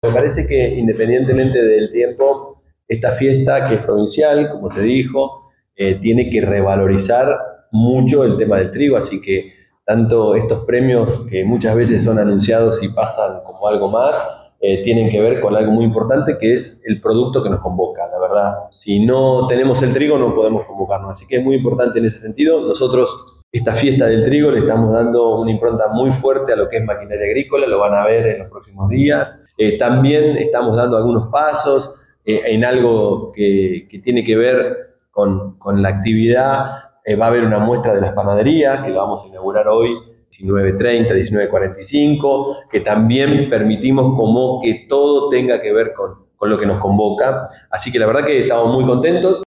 Me parece que independientemente del tiempo, esta fiesta que es provincial, como te dijo, tiene que revalorizar mucho el tema del trigo, así que tanto estos premios que muchas veces son anunciados y pasan como algo más, tienen que ver con algo muy importante que es el producto que nos convoca, la verdad. Si no tenemos el trigo no podemos convocarnos, así que es muy importante en ese sentido. Nosotros esta fiesta del trigo le estamos dando una impronta muy fuerte a lo que es maquinaria agrícola, lo van a ver en los próximos días. También estamos dando algunos pasos en algo que tiene que ver con la actividad. Va a haber una muestra de las panaderías que la vamos a inaugurar hoy 19:30, 19:45, que también permitimos como que todo tenga que ver con lo que nos convoca. Así que la verdad que estamos muy contentos.